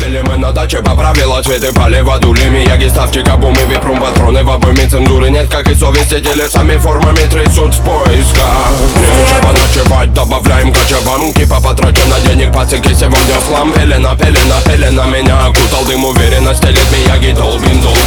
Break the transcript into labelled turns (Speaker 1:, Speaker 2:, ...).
Speaker 1: Сидели мы на даче, поправила цветы, полива дулями. Яги, ставчика, бумы, випрум, патроны, в обойме цензуры нет, как и совести. Телесами формами трясут в поисках. Нечего ночевать, добавляем кочеванки. По потрачено денег, пацики, сегодня слам. Пелена, пелена, пелена, меня окутал дым, уверенно стелит Мияги, долбин, долбин.